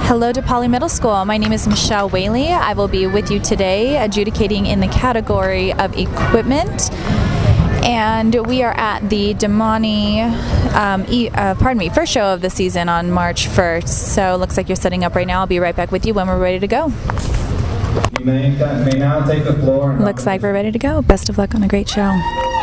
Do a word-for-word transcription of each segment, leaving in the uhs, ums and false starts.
Hello to Poly Middle School. My name is Michelle Whaley. I will be with you today adjudicating in the category of equipment. And we are at the Damani, um, e, uh, pardon me, first show of the season on March first. So it looks like you're setting up right now. I'll be right back with you when we're ready to go. You may, may now take the floor. Looks like we're ready to go. Best of luck on a great show.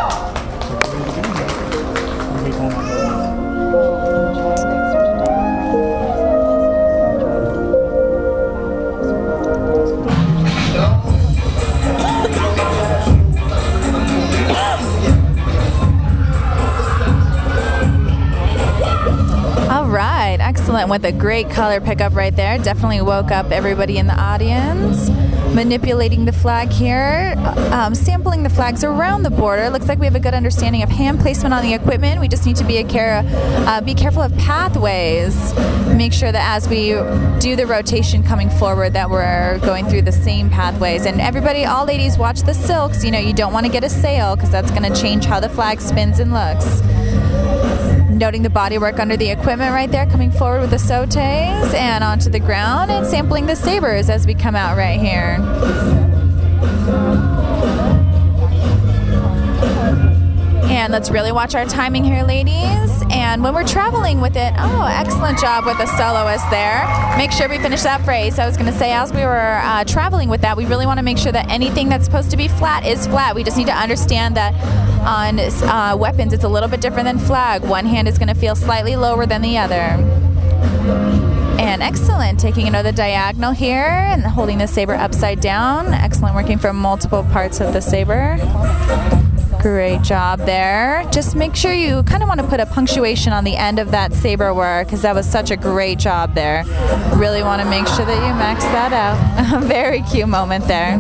Excellent, with a great color pickup right there. Definitely woke up everybody in the audience. Manipulating the flag here, um, sampling the flags around the border. Looks like we have a good understanding of hand placement on the equipment. We just need to be a care, uh, be careful of pathways. Make sure that as we do the rotation coming forward that we're going through the same pathways. And everybody, all ladies, watch the silks. You know, you don't want to get a sail because that's going to change how the flag spins and looks. Noting the body work under the equipment right there, coming forward with the sautés and onto the ground and sampling the sabers as we come out right here. And let's really watch our timing here, ladies. And when we're traveling with it, oh, excellent job with the soloist there. Make sure we finish that phrase. I was going to say, as we were uh, traveling with that, we really want to make sure that anything that's supposed to be flat is flat. We just need to understand that on uh, weapons, it's a little bit different than flag. One hand is going to feel slightly lower than the other. And excellent, taking another diagonal here and holding the saber upside down. Excellent, working from multiple parts of the saber. Great job there. Just make sure you kind of want to put a punctuation on the end of that saber work because that was such a great job there. Really want to make sure that you max that out. A very cute moment there.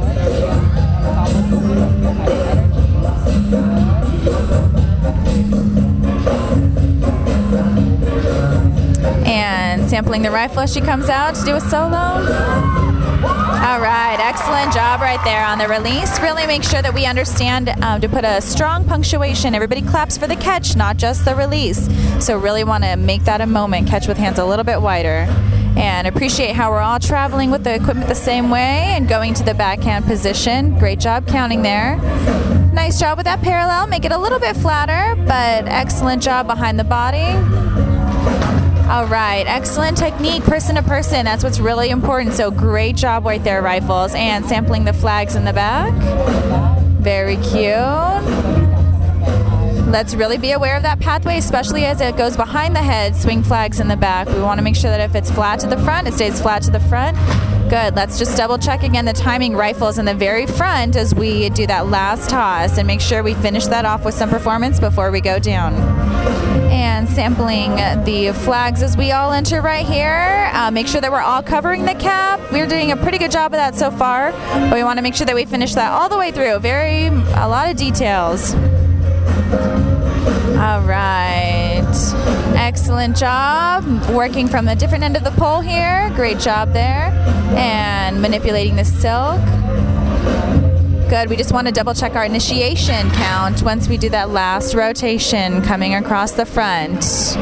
And sampling the rifle as she comes out to do a solo. All right, excellent job right there on the release. Really make sure that we understand um, to put a strong punctuation. Everybody claps for the catch, not just the release. So really want to make that a moment. Catch with hands a little bit wider. And appreciate how we're all traveling with the equipment the same way and going to the backhand position. Great job counting there. Nice job with that parallel. Make it a little bit flatter, but excellent job behind the body. All right, excellent technique, person to person. That's what's really important. So great job right there, rifles. And sampling the flags in the back. Very cute. Let's really be aware of that pathway, especially as it goes behind the head. Swing flags in the back. We want to make sure that if it's flat to the front, it stays flat to the front. Good. Let's just double check again the timing. Rifles in the very front as we do that last toss and make sure we finish that off with some performance before we go down. And sampling the flags as we all enter right here. Uh, make sure that we're all covering the cap. We're doing a pretty good job of that so far, but we want to make sure that we finish that all the way through. Very, a lot of details. All right. Excellent job. Working from the different end of the pole here. Great job there. And manipulating the silk. Good. We just want to double check our initiation count once we do that last rotation coming across the front.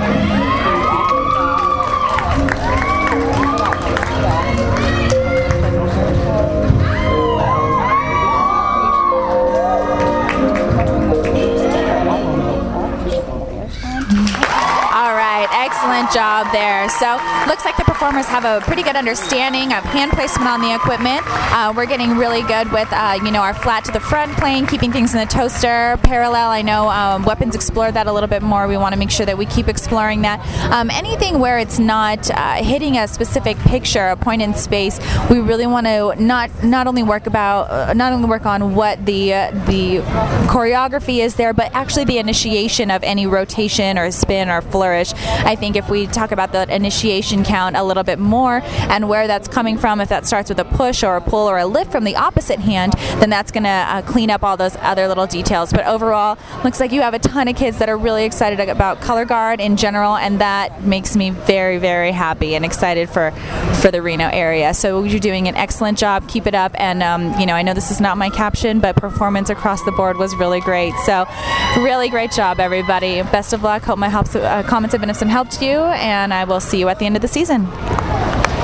Excellent job there. So looks like the performers have a pretty good understanding of hand placement on the equipment. Uh, we're getting really good with uh, you know, our flat to the front plane, keeping things in the toaster. Parallel, I know um, weapons explore that a little bit more. We want to make sure that we keep exploring that. Um, anything where it's not uh, hitting a specific picture, a point in space, we really want to not not only work about uh, not only work on what the uh, the choreography is there, but actually the initiation of any rotation or spin or flourish. I think if we talk about the initiation count a little bit more and where that's coming from, if that starts with a push or a pull or a lift from the opposite hand, then that's going to uh, clean up all those other little details. But overall, looks like you have a ton of kids that are really excited about color guard in general, and that makes me very, very happy and excited for, for the Reno area. So you're doing an excellent job. Keep it up. And, um, you know, I know this is not my caption, but performance across the board was really great. So really great job, everybody. Best of luck. Hope my helps, uh, comments have been of some help to you, and I will see you at the end of the season.